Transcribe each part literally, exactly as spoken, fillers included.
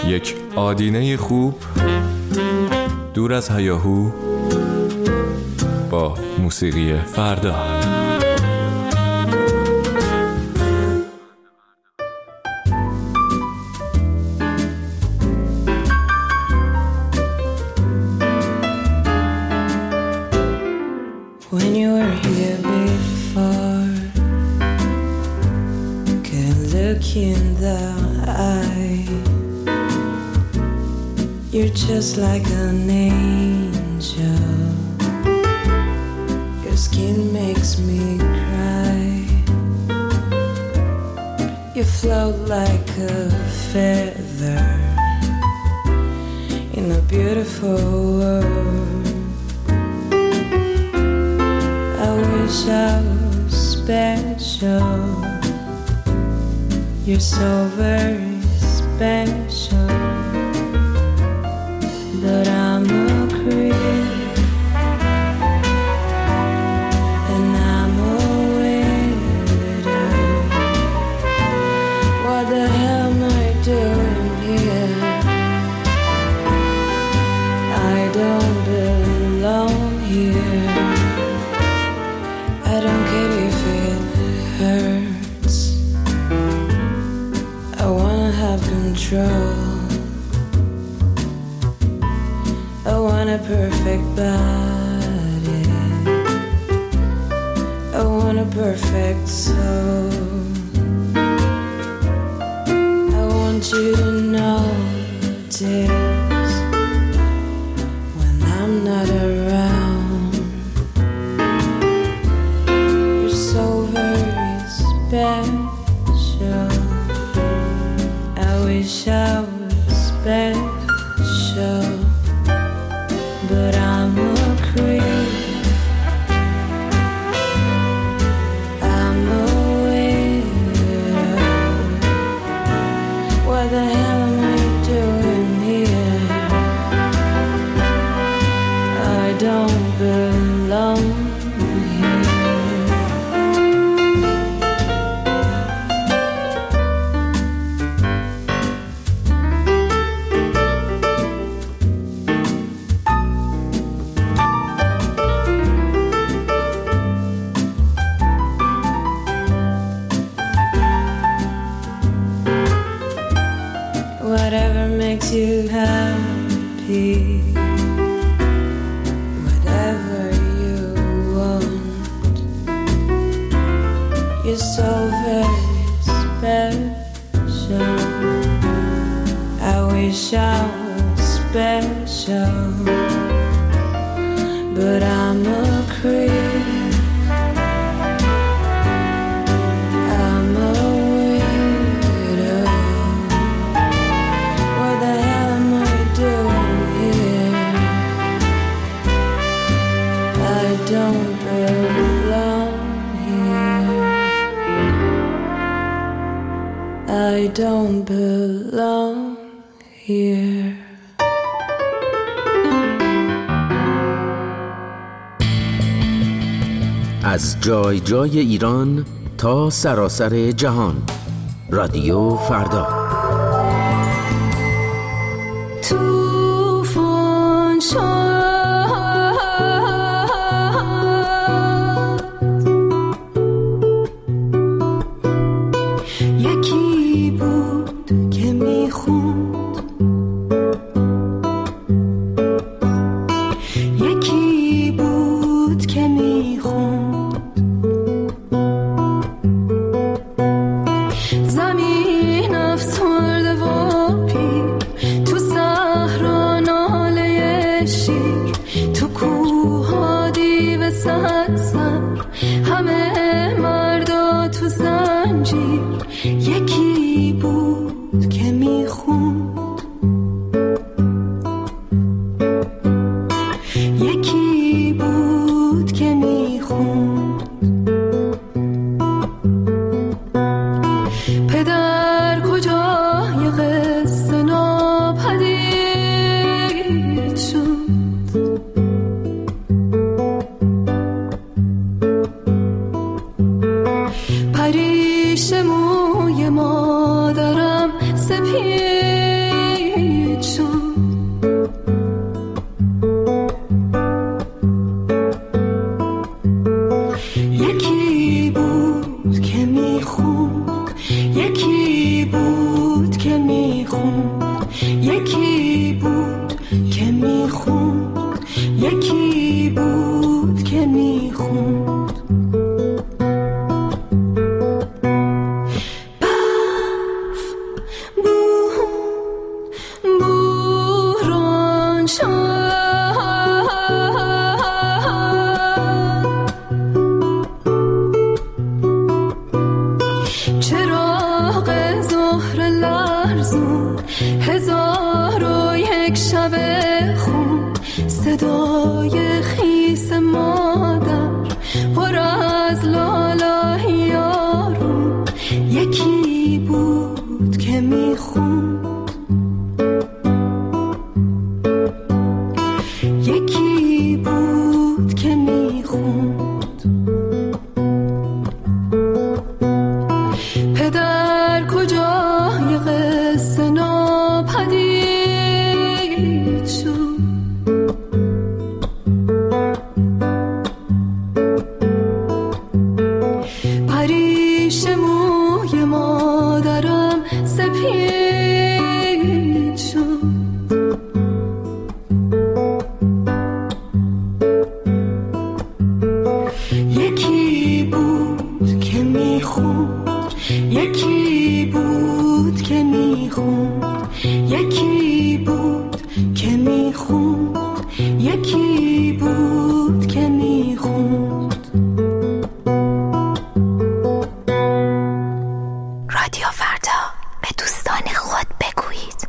یک آدینه خوب دور از هیاهو با موسیقی فردا. When you were here before, can look in the eye. You're just like an angel. Your skin makes me cry. You float like a feather in a beautiful world. I wish I was special. You're so very special. But I'm a creep, and I'm a widow. What the hell am I doing here? I don't belong here. I don't care if it hurts. I wanna have control. I want a perfect body. I want a perfect soul. I want you to notice when I'm not around. You're so very special. I wish I was special. But I'm a creep. I'm a widow. What the hell am I doing here? I don't belong here. Whatever makes you happy, whatever you want. You're so very special. I wish I was special, but I'm a creep. I'm a don't belong here. I don't belong here. از جای جای ایران تا سراسر جهان، رادیو فردا. طوفان شد پریش موی مادرم سپید یکی بود که میخوند، یکی بود که میخوند. هزار و یک شب خون، صدای خیس مادر پر از لاله یارون. یکی بود که میخوند، یکی بود که میخوند. پدر کجای قصه ناپدید شد، پریش موی مادرم سپید شد. یکی بود که میخوند، یکی بود که میخوند، یکی بود که میخوند، یکی بود که میخوند. رادیو فردا، به دوستان خود بگویید.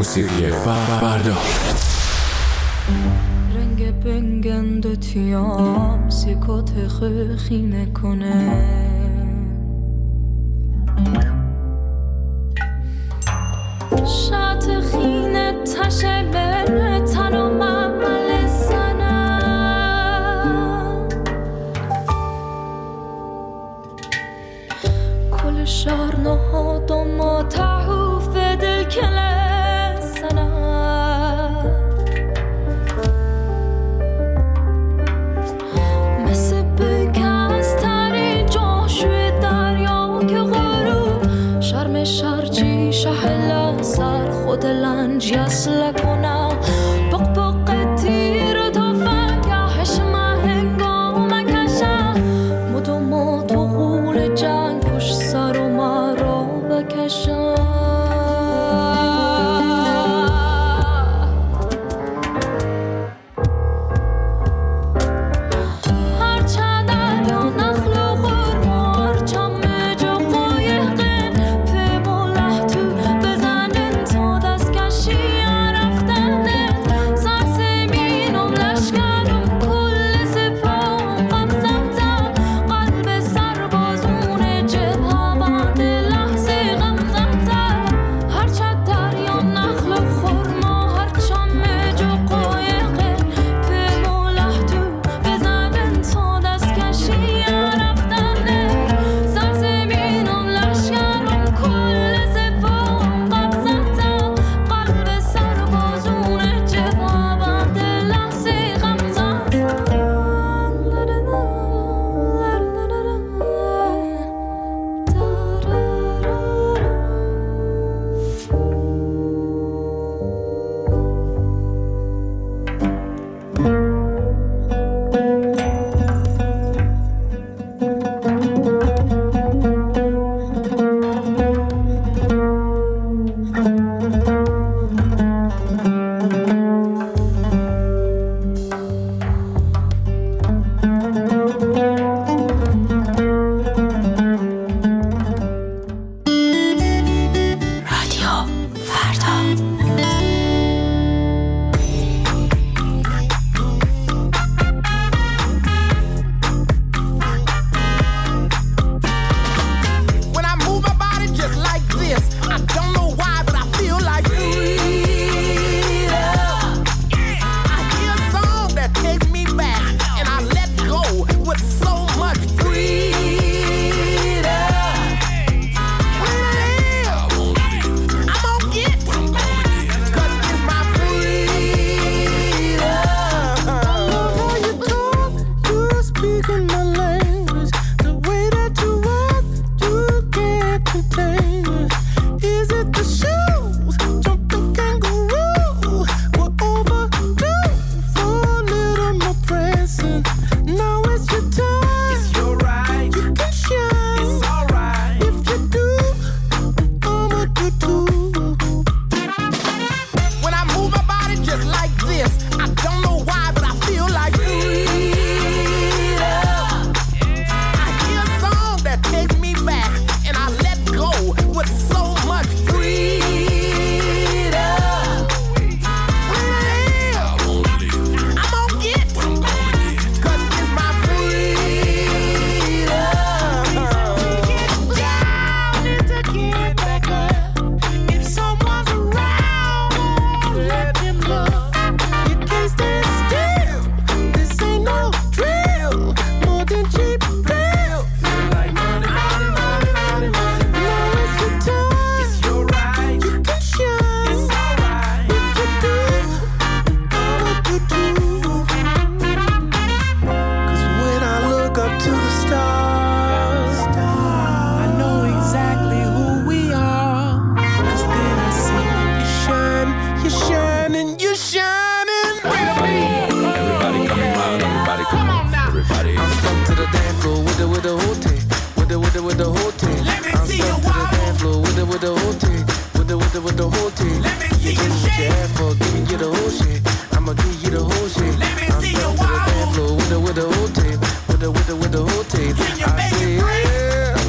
موسیقی فردا. رنگ بنگند تیام سیکوت خینه کنه شات خینه تشه بره تنو عمل سنه کل شهر نهاد و ما تحوف دل کله سنه مثل بکستری جاشوی دریا که غروب شرم شرجی شهل سر خود لنج یسل کنم بق بق تیر تا فنگهش من هنگام کشم مدو ما تو غول جنگ پشت سر و مرا بکشم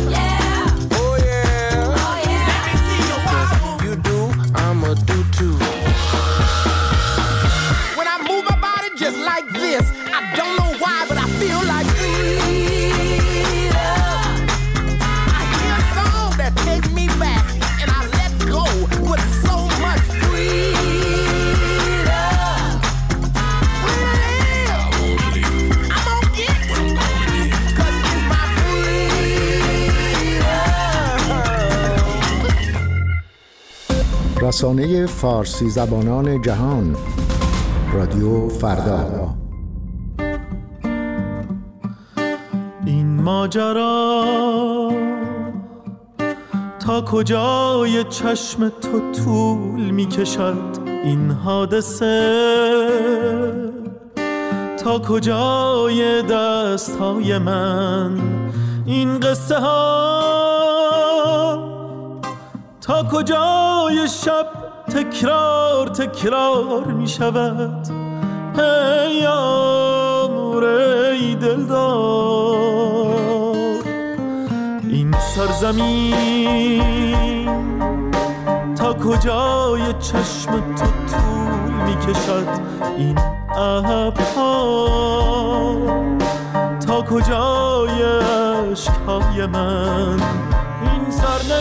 Do too. رسانه فارسی زبانان جهان، رادیو فردا. این ماجرا تا کجای چشم تو طول می کشد، این حادثه تا کجای دست های من، این قصه ها تا کجای شب تکرار تکرار می شود. ای یار ای دلدار، این سرزمین تا کجای چشم تو طول می کشد، این ابرها تا کجای عشقهای من، این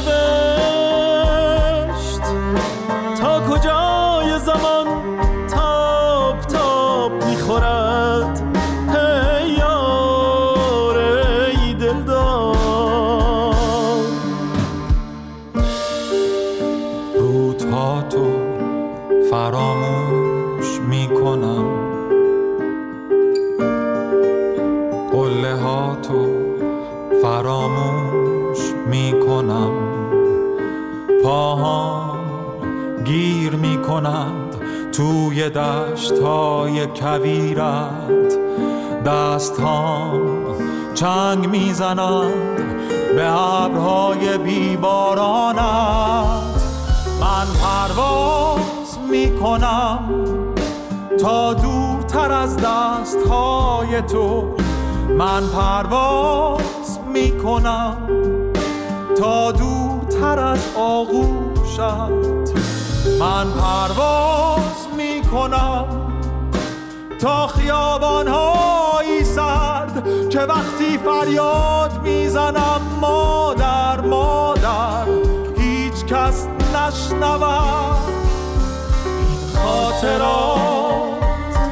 سرنوشت تا کجای زمان تاب تاب میخورد. ای یار ای دلدار، روزها تو فراموش میکنم، قله ها تو فراموش میکنم، پاهام گیر میکنند توی دشت‌های کویرت، دستام چنگ میزنند به ابرهای بیبارانت. من پرواز میکنم تا دورتر از دست‌های تو، من پرواز میکنم تا دورتر از آغوشت، من پرواز میکنم تا خیابان‌های سرد که وقتی فریاد میزنم مادر مادر هیچ کس نشنود. این خاطرات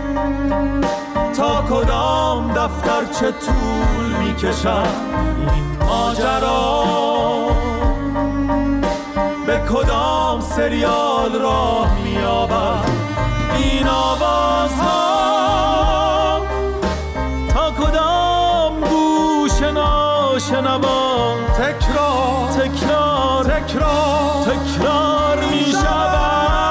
تا کدام دفتر چه طول میکشد، این ماجرا به کدام سریال راه می‌یابد، این آوازها تا کدام گوش ناشنوا تکرار تکرار تکرار تکرار می‌شود.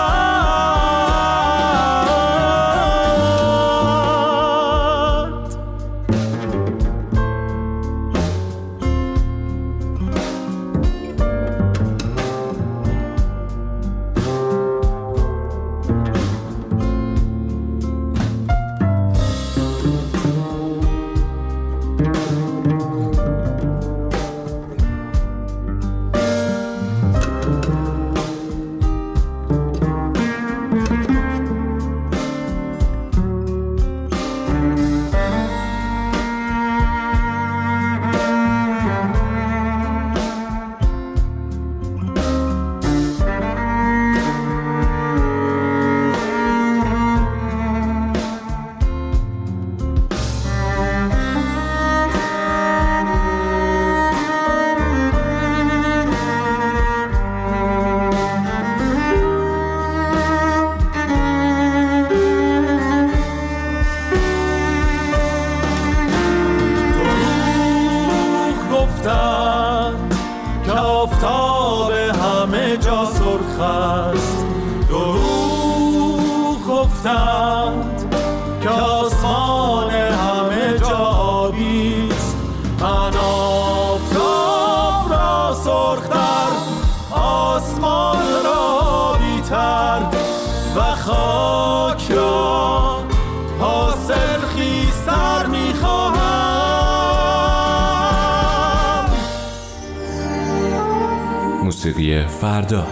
موسیقی فردا.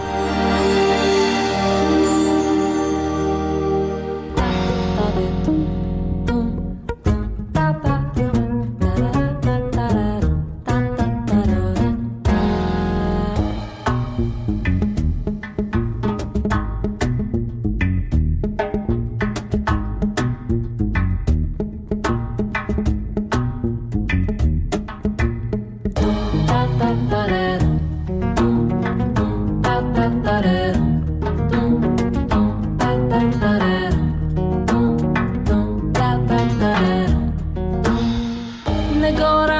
Ba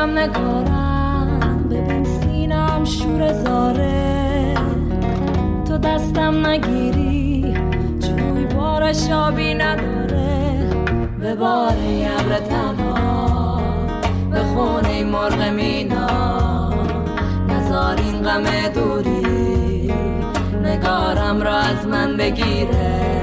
بگیرم نگارم، ببین سینم شور زاره، تو دستم نگیری جوی بارش آبی نداره، به باره ابر تنها به خونه مرغ مینا، نزار این غم دوری نگارم را از من بگیره.